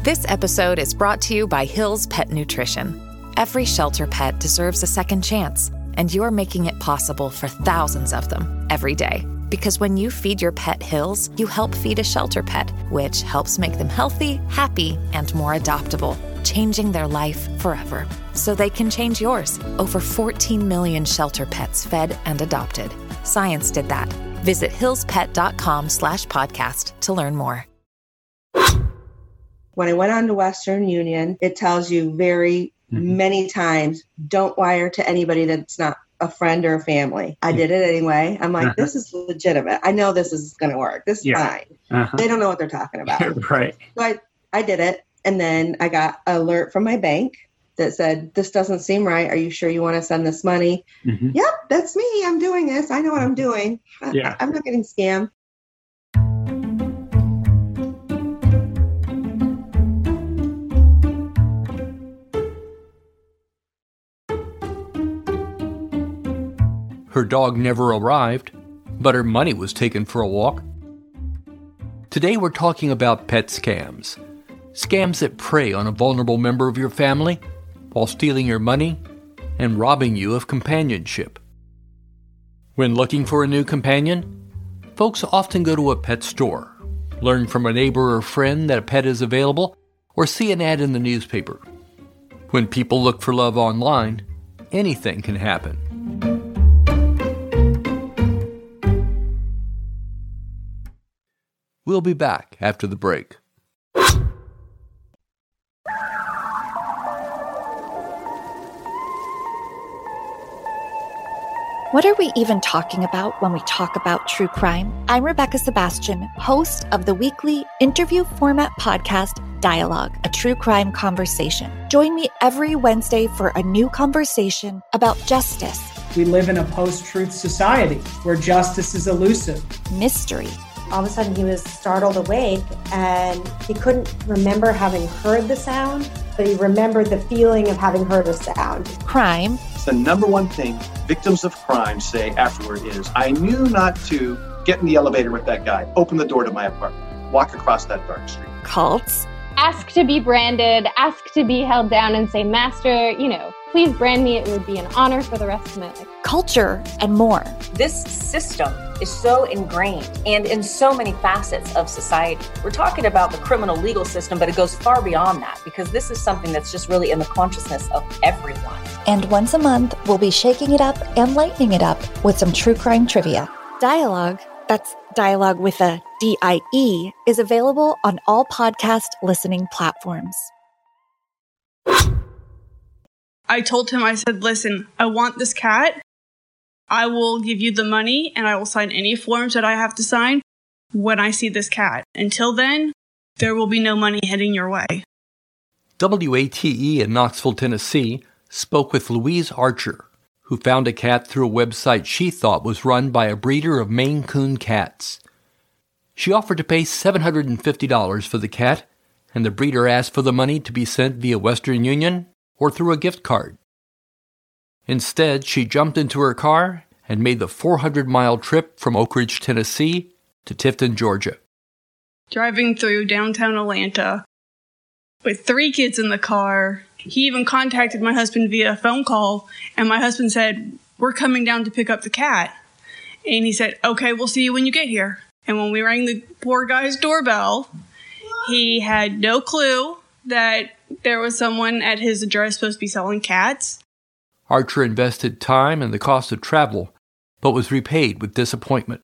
This episode is brought to you by Hill's Pet Nutrition. Every shelter pet deserves a second chance, and you're making it possible for thousands of them every day. Because when you feed your pet Hill's, you help feed a shelter pet, which helps make them healthy, happy, and more adoptable, changing their life forever. So they can change yours. Over 14 million shelter pets fed and adopted. Science did that. Visit hillspet.com/podcast to learn more. When I went on to Western Union, it tells you very many times, don't wire to anybody that's not a friend or a family. I did it anyway. I'm like, this is legitimate. I know this is going to work. This is fine. They don't know what they're talking about. Right. So I did it. And then I got an alert from my bank that said, this doesn't seem right. Are you sure you want to send this money? Yep, that's me. I'm doing this. I know what I'm doing. I'm not getting scammed. Her dog never arrived, but her money was taken for a walk. Today we're talking about pet scams. Scams that prey on a vulnerable member of your family while stealing your money and robbing you of companionship. When looking for a new companion, folks often go to a pet store, learn from a neighbor or friend that a pet is available, or see an ad in the newspaper. When people look for love online, anything can happen. We'll be back after the break. What are we even talking about when we talk about true crime? I'm Rebecca Sebastian, host of the weekly interview format podcast, Dialogue, a true crime conversation. Join me every Wednesday for a new conversation about justice. We live in a post-truth society where justice is elusive. Mystery. All of a sudden he was startled awake and he couldn't remember having heard the sound, but he remembered the feeling of having heard a sound. Crime. The number one thing victims of crime say afterward is, I knew not to get in the elevator with that guy, open the door to my apartment, walk across that dark street. Cults. Ask to be branded, ask to be held down and say, Master, please brand me. It would be an honor for the rest of my life. Culture and more. This system is so ingrained and in so many facets of society. We're talking about the criminal legal system, but it goes far beyond that because this is something that's just really in the consciousness of everyone. And once a month, we'll be shaking it up and lightening it up with some true crime trivia. Dialogue, that's Dialogue with a D-I-E, is available on all podcast listening platforms. I told him, I said, listen, I want this cat. I will give you the money and I will sign any forms that I have to sign when I see this cat. Until then, there will be no money heading your way. WATE in Knoxville, Tennessee spoke with Louise Archer, who found a cat through a website she thought was run by a breeder of Maine Coon cats. She offered to pay $750 for the cat, and the breeder asked for the money to be sent via Western Union or through a gift card. Instead, she jumped into her car and made the 400-mile trip from Oak Ridge, Tennessee to Tifton, Georgia. Driving through downtown Atlanta with 3 kids in the car. He even contacted my husband via phone call, and my husband said, we're coming down to pick up the cat. And he said, okay, we'll see you when you get here. And when we rang the poor guy's doorbell, he had no clue that there was someone at his address supposed to be selling cats. Archer invested time and the cost of travel, but was repaid with disappointment.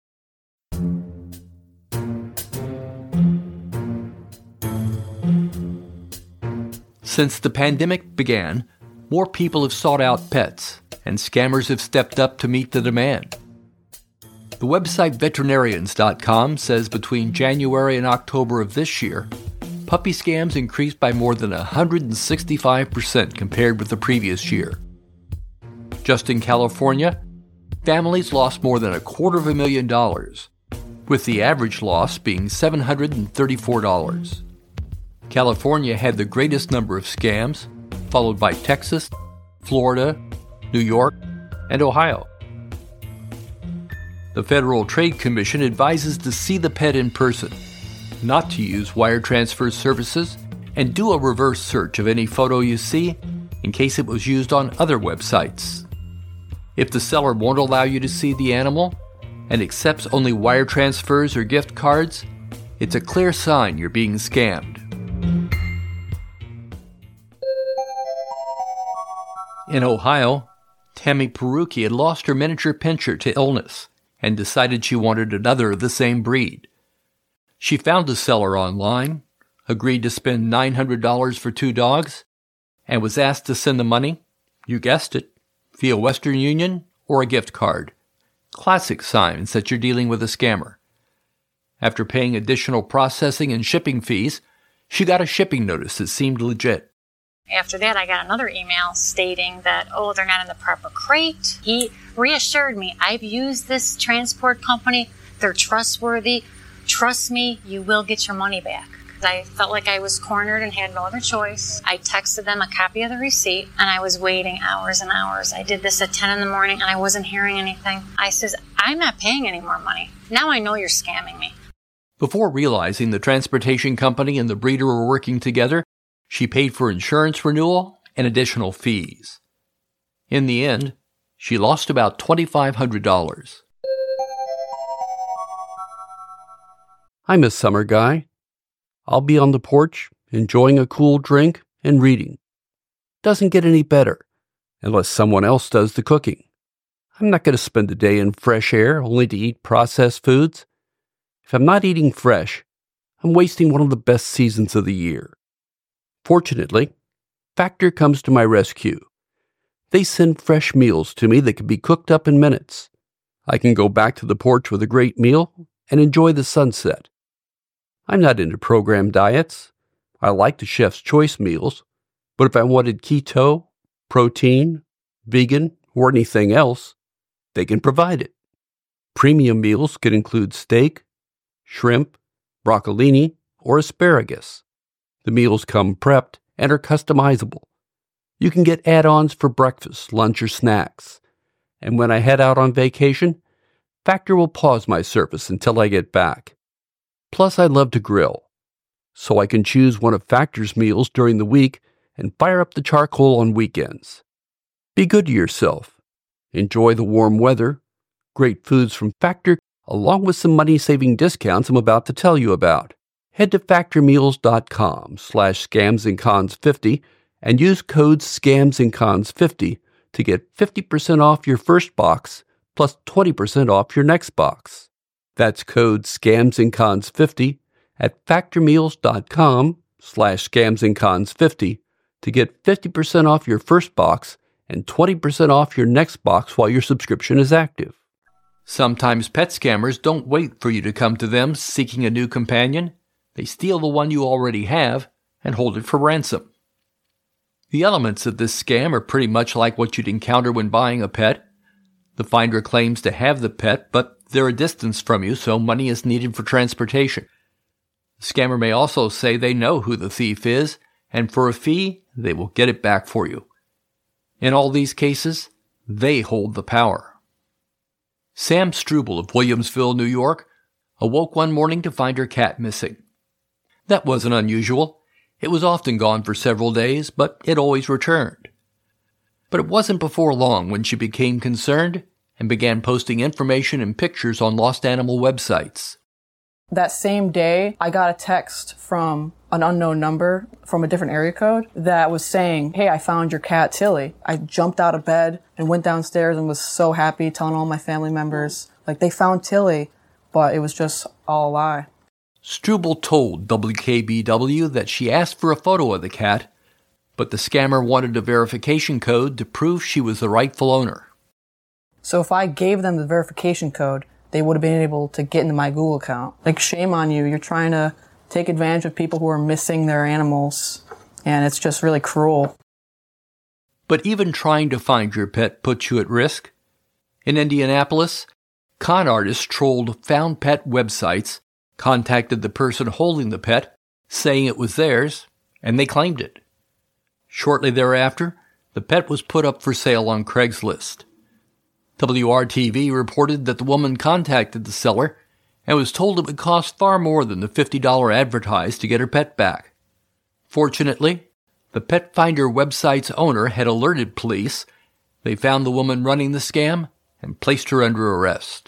Since the pandemic began, more people have sought out pets, and scammers have stepped up to meet the demand. The website veterinarians.com says between January and October of this year, puppy scams increased by more than 165% compared with the previous year. Just in California, families lost more than $250,000, with the average loss being $734. California had the greatest number of scams, followed by Texas, Florida, New York, and Ohio. The Federal Trade Commission advises to see the pet in person, not to use wire transfer services, And do a reverse search of any photo you see in case it was used on other websites. If the seller won't allow you to see the animal and accepts only wire transfers or gift cards, it's a clear sign you're being scammed. In Ohio, Tammy Perucci had lost her miniature pinscher to illness and decided she wanted another of the same breed. She found the seller online, agreed to spend $900 for 2 dogs, and was asked to send the money, you guessed it, via Western Union or a gift card. Classic signs that you're dealing with a scammer. After paying additional processing and shipping fees, she got a shipping notice that seemed legit. After that, I got another email stating that, they're not in the proper crate. He reassured me, I've used this transport company. They're trustworthy. Trust me, you will get your money back. I felt like I was cornered and had no other choice. I texted them a copy of the receipt, and I was waiting hours and hours. I did this at 10 in the morning, and I wasn't hearing anything. I says, I'm not paying any more money. Now I know you're scamming me. Before realizing the transportation company and the breeder were working together, she paid for insurance renewal and additional fees. In the end, she lost about $2,500. I'm a summer guy. I'll be on the porch, enjoying a cool drink and reading. Doesn't get any better, unless someone else does the cooking. I'm not going to spend a day in fresh air only to eat processed foods. If I'm not eating fresh, I'm wasting one of the best seasons of the year. Fortunately, Factor comes to my rescue. They send fresh meals to me that can be cooked up in minutes. I can go back to the porch with a great meal and enjoy the sunset. I'm not into program diets. I like the chef's choice meals, but if I wanted keto, protein, vegan, or anything else, they can provide it. Premium meals could include steak, shrimp, broccolini, or asparagus. The meals come prepped and are customizable. You can get add-ons for breakfast, lunch, or snacks. And when I head out on vacation, Factor will pause my service until I get back. Plus, I love to grill, so I can choose one of Factor's meals during the week and fire up the charcoal on weekends. Be good to yourself. Enjoy the warm weather, great foods from Factor, along with some money-saving discounts I'm about to tell you about. Head to factormeals.com/scamsandcons50 and use code scamsandcons50 to get 50% off your first box plus 20% off your next box. That's code scamsandcons50 at factormeals.com/scamsandcons50 to get 50% off your first box and 20% off your next box while your subscription is active. Sometimes pet scammers don't wait for you to come to them seeking a new companion. They steal the one you already have and hold it for ransom. The elements of this scam are pretty much like what you'd encounter when buying a pet. The finder claims to have the pet, but they're a distance from you, so money is needed for transportation. The scammer may also say they know who the thief is, and for a fee, they will get it back for you. In all these cases, they hold the power. Sam Struble of Williamsville, New York, awoke one morning to find her cat missing. That wasn't unusual. It was often gone for several days, but it always returned. But it wasn't before long when she became concerned and began posting information and pictures on lost animal websites. That same day, I got a text from an unknown number from a different area code that was saying, "Hey, I found your cat, Tilly." I jumped out of bed and went downstairs and was so happy, telling all my family members, like, they found Tilly, but it was just all a lie. Struble told WKBW that she asked for a photo of the cat, but the scammer wanted a verification code to prove she was the rightful owner. So if I gave them the verification code, they would have been able to get into my Google account. Like, shame on you. You're trying to take advantage of people who are missing their animals, and it's just really cruel. But even trying to find your pet puts you at risk. In Indianapolis, con artists trolled found pet websites, contacted the person holding the pet, saying it was theirs, and they claimed it. Shortly thereafter, the pet was put up for sale on Craigslist. WRTV reported that the woman contacted the seller and was told it would cost far more than the $50 advertised to get her pet back. Fortunately, the Pet Finder website's owner had alerted police. They found the woman running the scam and placed her under arrest.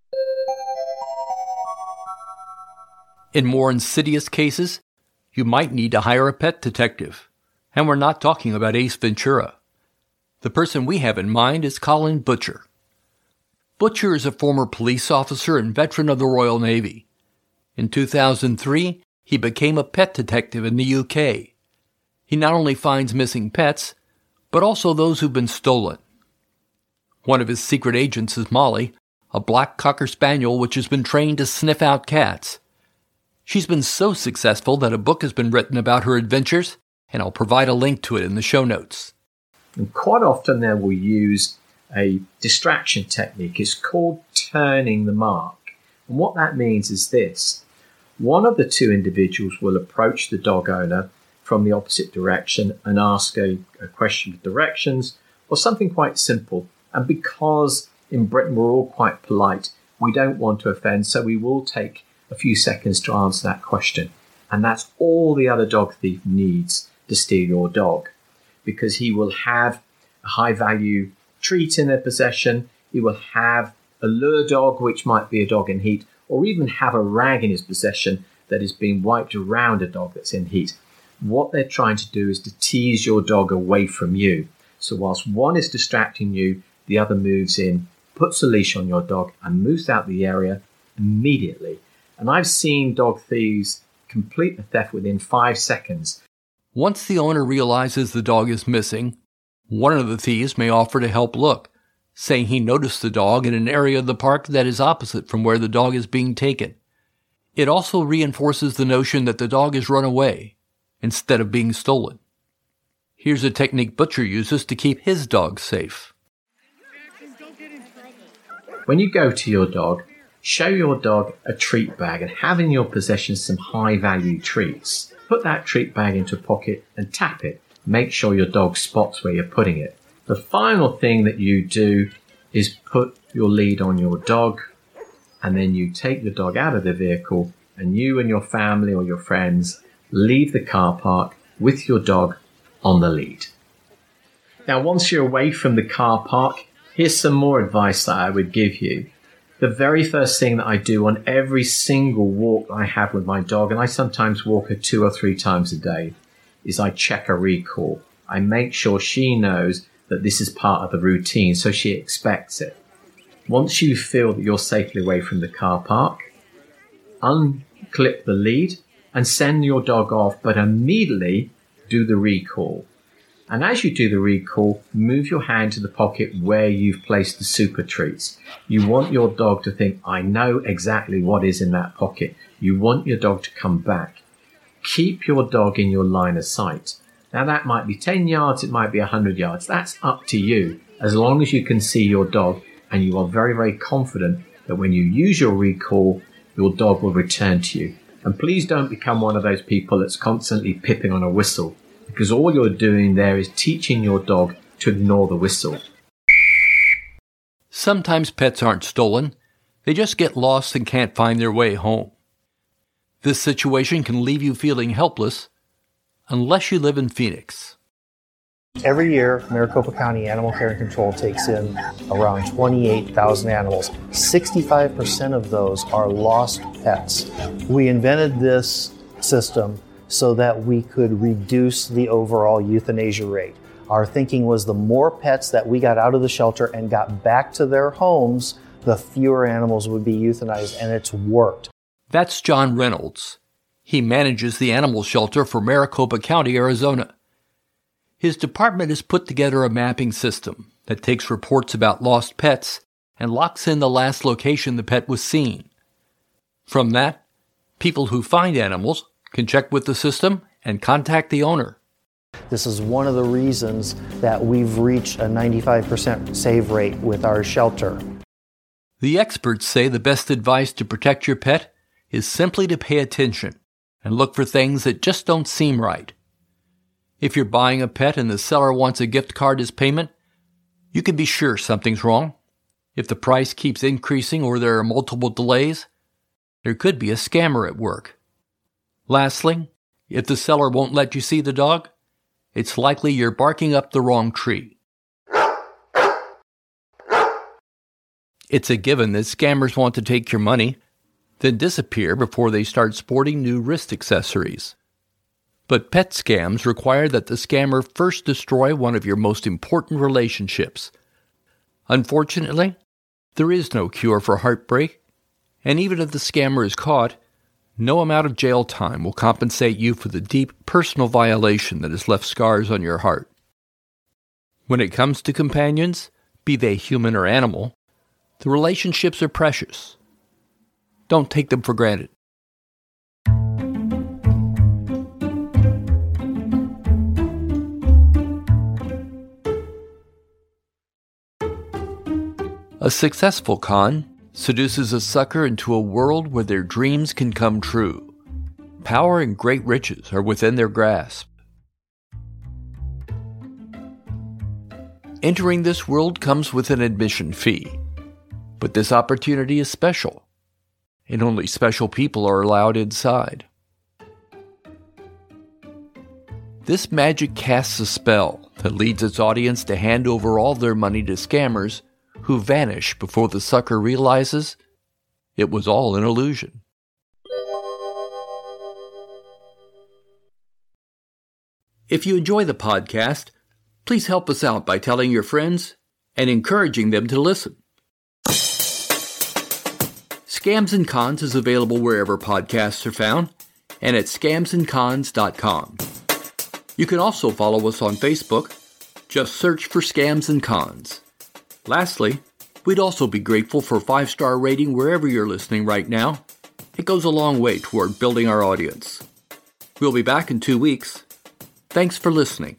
In more insidious cases, you might need to hire a pet detective. And we're not talking about Ace Ventura. The person we have in mind is Colin Butcher. Butcher is a former police officer and veteran of the Royal Navy. In 2003, he became a pet detective in the UK. He not only finds missing pets, but also those who've been stolen. One of his secret agents is Molly, a black Cocker Spaniel which has been trained to sniff out cats. She's been so successful that a book has been written about her adventures, and I'll provide a link to it in the show notes. And quite often they will use a distraction technique. It's called turning the mark. And what that means is this. One of the two individuals will approach the dog owner from the opposite direction and ask a question of directions or something quite simple. And because in Britain we're all quite polite, we don't want to offend, so we will take a few seconds to answer that question. And that's all the other dog thief needs to steal your dog, because he will have a high value treat in their possession. He will have a lure dog, which might be a dog in heat, or even have a rag in his possession that is being wiped around a dog that's in heat. What they're trying to do is to tease your dog away from you. So whilst one is distracting you, the other moves in, puts a leash on your dog and moves out the area immediately. And I've seen dog thieves complete the theft within 5 seconds. Once the owner realizes the dog is missing, one of the thieves may offer to help look, saying he noticed the dog in an area of the park that is opposite from where the dog is being taken. It also reinforces the notion that the dog has run away instead of being stolen. Here's a technique Butcher uses to keep his dog safe. When you go to your dog, show your dog a treat bag and have in your possession some high-value treats. Put that treat bag into a pocket and tap it. Make sure your dog spots where you're putting it. The final thing that you do is put your lead on your dog, and then you take the dog out of the vehicle, and you and your family or your friends leave the car park with your dog on the lead. Now, once you're away from the car park, here's some more advice that I would give you. The very first thing that I do on every single walk I have with my dog, and I sometimes walk her 2 or 3 times a day, is I check a recall. I make sure she knows that this is part of the routine, so she expects it. Once you feel that you're safely away from the car park, unclip the lead and send your dog off, but immediately do the recall. And as you do the recall, move your hand to the pocket where you've placed the super treats. You want your dog to think, I know exactly what is in that pocket. You want your dog to come back. Keep your dog in your line of sight. Now that might be 10 yards, it might be 100 yards. That's up to you, as long as you can see your dog and you are very, very confident that when you use your recall, your dog will return to you. And please don't become one of those people that's constantly pipping on a whistle, because all you're doing there is teaching your dog to ignore the whistle. Sometimes pets aren't stolen. They just get lost and can't find their way home. This situation can leave you feeling helpless unless you live in Phoenix. Every year, Maricopa County Animal Care and Control takes in around 28,000 animals. 65% of those are lost pets. We invented this system so that we could reduce the overall euthanasia rate. Our thinking was the more pets that we got out of the shelter and got back to their homes, the fewer animals would be euthanized, and it's worked. That's John Reynolds. He manages the animal shelter for Maricopa County, Arizona. His department has put together a mapping system that takes reports about lost pets and locks in the last location the pet was seen. From that, people who find animals can check with the system and contact the owner. This is one of the reasons that we've reached a 95% save rate with our shelter. The experts say the best advice to protect your pet is simply to pay attention and look for things that just don't seem right. If you're buying a pet and the seller wants a gift card as payment, you can be sure something's wrong. If the price keeps increasing or there are multiple delays, there could be a scammer at work. Lastly, If the seller won't let you see the dog, it's likely you're barking up the wrong tree. It's a given that scammers want to take your money, then disappear before they start sporting new wrist accessories. But pet scams require that the scammer first destroy one of your most important relationships. Unfortunately, there is no cure for heartbreak, and even if the scammer is caught, no amount of jail time will compensate you for the deep personal violation that has left scars on your heart. When it comes to companions, be they human or animal, the relationships are precious. Don't take them for granted. A successful con seduces a sucker into a world where their dreams can come true. Power and great riches are within their grasp. Entering this world comes with an admission fee, but this opportunity is special, and only special people are allowed inside. This magic casts a spell that leads its audience to hand over all their money to scammers who vanish before the sucker realizes it was all an illusion. If you enjoy the podcast, please help us out by telling your friends and encouraging them to listen. Scams and Cons is available wherever podcasts are found and at scamsandcons.com. You can also follow us on Facebook. Just search for Scams and Cons. Lastly, we'd also be grateful for a 5-star rating wherever you're listening right now. It goes a long way toward building our audience. We'll be back in 2 weeks. Thanks for listening.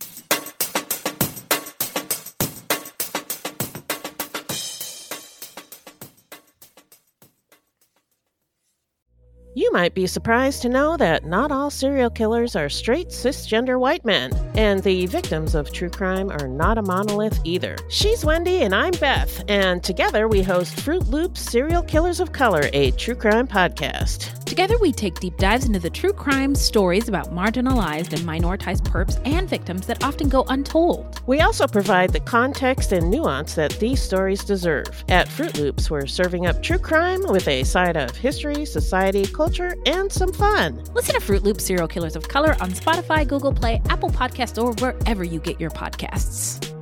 You might be surprised to know that not all serial killers are straight cisgender white men, and the victims of true crime are not a monolith either. She's Wendy and I'm Beth, and together we host Fruit Loops Serial Killers of Color, a true crime podcast. Together we take deep dives into the true crime stories about marginalized and minoritized perps and victims that often go untold. We also provide the context and nuance that these stories deserve. At Fruit Loops, we're serving up true crime with a side of history, society, culture, and some fun. Listen to Fruit Loops Serial Killers of Color on Spotify, Google Play, Apple Podcasts, or wherever you get your podcasts.